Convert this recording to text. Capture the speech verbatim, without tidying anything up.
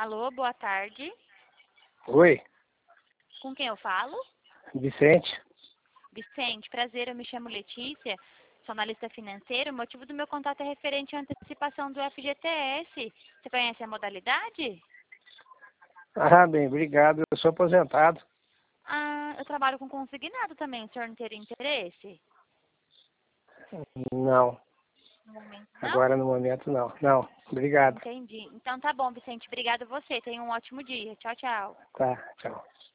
Alô, boa tarde. Oi, Com quem eu falo? Vicente. Vicente, prazer, eu me chamo Letícia, sou analista financeira. O motivo do meu contato é referente à antecipação do F G T S. Você conhece a modalidade? Ah, bem, obrigado. Eu sou aposentado. Ah, eu trabalho com consignado também. O senhor não teria interesse? Não, No momento, não? agora no momento não. Não, obrigado. Entendi. Então tá bom, Vicente. Obrigada a você. Tenha um ótimo dia. Tchau, tchau. Tá, tchau.